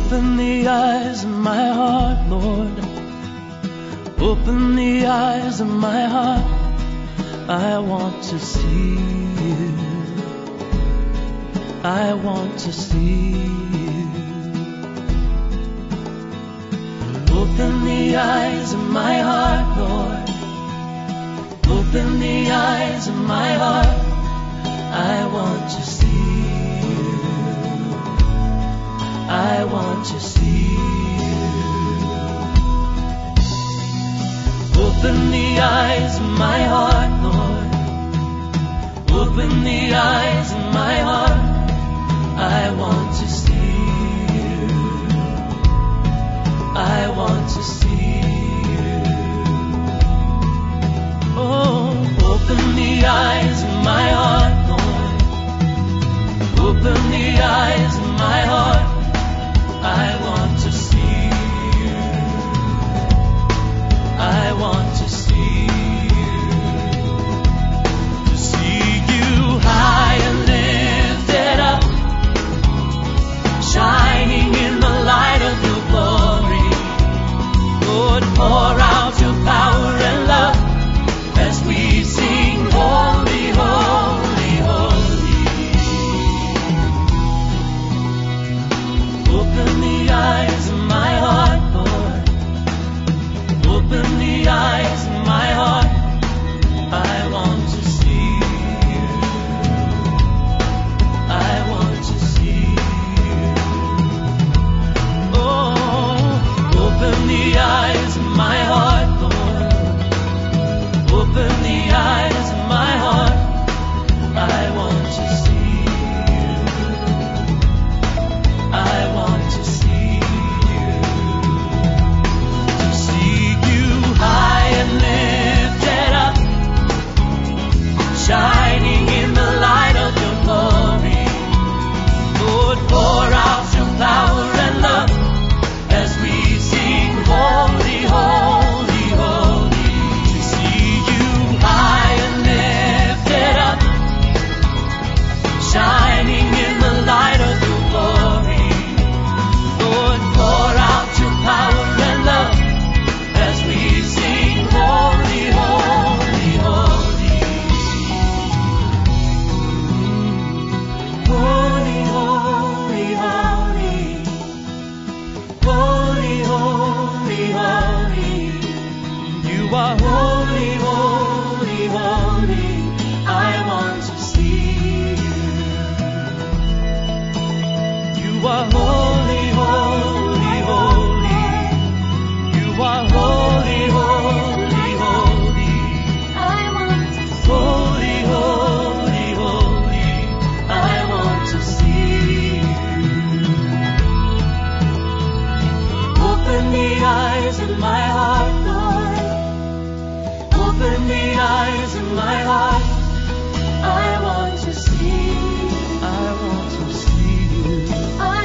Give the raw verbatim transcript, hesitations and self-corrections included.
Open the eyes of my heart, Lord. Open the eyes of my heart. I want to see you. I want to see you. Open the eyes of my heart, Lord. Open the eyes of my heart. I want to see you. I want to see you. Open the eyes of my heart, Lord. Open the eyes of my heart. I want to see you. I want to see you. Oh, open the eyes of my heart, Lord. Open the eyes of my heart. I want to see you. I want to see you. To see you high and lifted up, shining in the light of your glory. Lord, pour out your power and love as we sing holy, holy, holy. Open the eyes of my heart, Lord. Open the eyes of my heart. I want to see you. I want to see you. Oh, open the eyes of my heart, Lord. Open the eyes of my heart. I want to see you. I want to see you. To see you high and lifted up, shining in the light of your glory. Lord, pour out your power and love as we sing holy, holy, holy. To see you high and lifted up, shining in the light of your glory. Lord, pour out your power and love as we sing holy, holy, holy. Holy, holy, holy. Holy, holy, holy. You are holy, holy, holy. I want to see you. You are holy, holy, holy. You are holy, holy, holy. I want to see holy, holy, holy. I want to see you. Open the eyes of my heart, Lord. Open the eyes of my heart. I want to see you. I want to see you. I